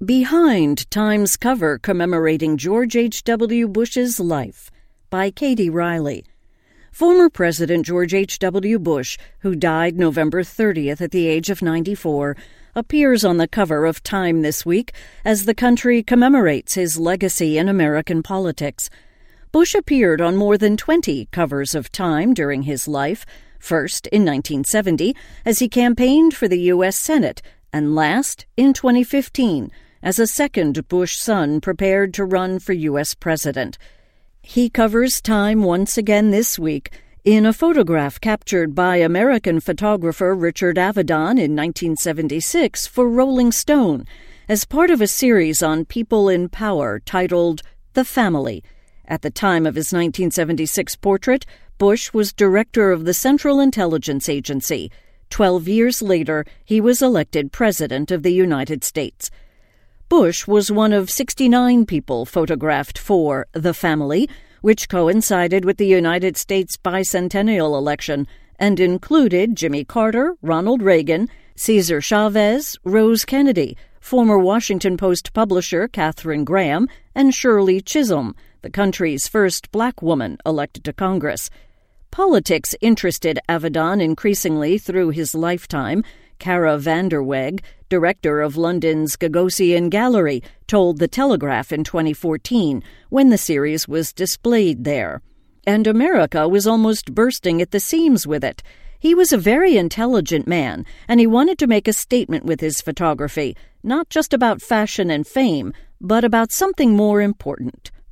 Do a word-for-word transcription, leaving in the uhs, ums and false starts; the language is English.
Behind Time's Cover Commemorating George H W. Bush's Life by Katie Riley. Former President George H W. Bush, who died November thirtieth at the age of ninety-four, appears on the cover of Time this week as the country commemorates his legacy in American politics. Bush appeared on more than twenty covers of Time during his life, first in nineteen seventy as he campaigned for the U S Senate, and last in twenty fifteen as a second Bush son prepared to run for U S president. He covers Time once again this week in a photograph captured by American photographer Richard Avedon in nineteen seventy-six for Rolling Stone as part of a series on people in power titled The Family. At the time of his nineteen seventy-six portrait, Bush was director of the Central Intelligence Agency. Twelve years later, he was elected President of the United States. Bush was one of sixty-nine people photographed for The Family, which coincided with the United States bicentennial election and included Jimmy Carter, Ronald Reagan, Cesar Chavez, Rose Kennedy, former Washington Post publisher Katharine Graham, and Shirley Chisholm, the country's first black woman elected to Congress. Politics interested Avedon increasingly through his lifetime. Cara Vanderweg, director of London's Gagosian Gallery, told The Telegraph in twenty fourteen when the series was displayed there. And America was almost bursting at the seams with it. He was a very intelligent man, and he wanted to make a statement with his photography, not just about fashion and fame, but about something more important.